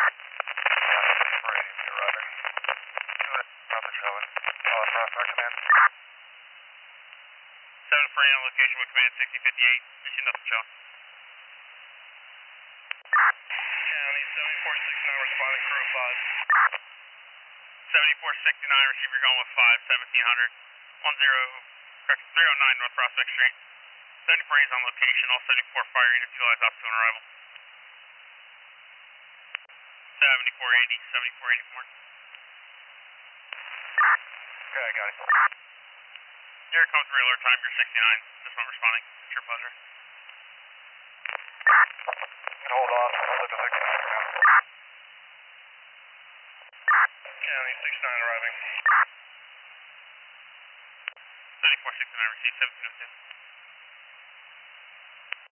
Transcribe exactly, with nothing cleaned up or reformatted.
seven for on location with command sixty fifty-eight. Issue nothing showing. County seventy-four sixty-nine responding crew five. seventy-four sixty-nine receiver going with five, seventeen hundred. one zero, correct, three oh nine North Prospect Street. seventy-four is on location, all seventy-four fire units utilize off to an arrival. seventy-four eighty, seventy-four eighty-four. Okay, I got it. Here comes real alert time, you're sixty-nine. Just not responding. It's your pleasure. Hold on, I'll look at sixty-nine now. County sixty-nine arriving. seventy-four sixty-nine received, seventeen oh two.